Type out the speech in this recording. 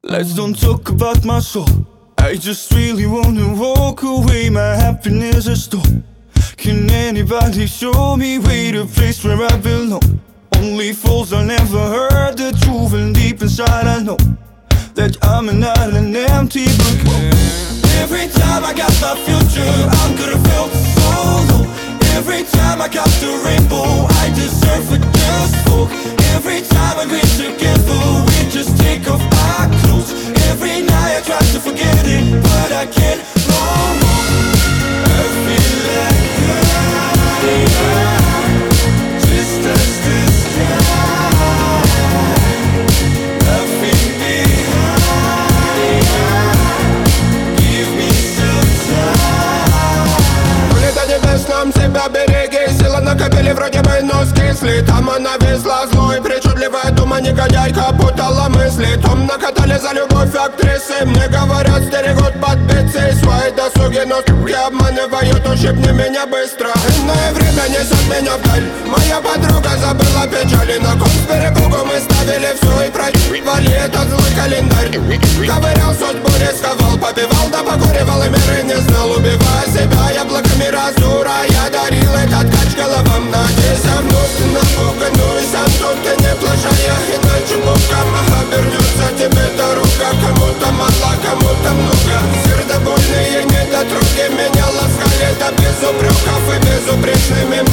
Let's don't talk about my soul. I just really wanna walk away. My happiness is stole. Can anybody show me way to place where I belong? Only fools I never heard the truth, and deep inside I know that I'm not an empty book. Every time I got my future, I'm gonna feel so low. Every time I got the rainbow, I deserve a just folk. Every time we're together, we just take off our clothes. Every night I try to forget it, but I can't no more. I feel like just as the sky. Nothing behind. Give me some time. Улетай небесном, себя береги. Сила накопили, вроде бы нос кисли. Там она везла злой, причудливая дума. Негодяйка путала мысли. Том накатали за любовь актрисы. Мне говорят, стерегут под пиццей. Свои досуги, но обманывают. Ущипни меня быстро. Иное время несет меня вдаль. Моя подруга забыла печали. На кон с перепугу мы ставили все и проебали этот злой календарь. Ковырял судьбу, рисковал, побивал, да покуривал и меры не знал. Убивая себя яблоками раздура, я дарил этот кач головам. Надеюсь, вновь напуганную. Сам тут ты не плашая, иначе боком обернется тебе дорога. Кому-то мало, кому-то много. Сердобольные недотруги меня ласкали, да без упреков и безупречными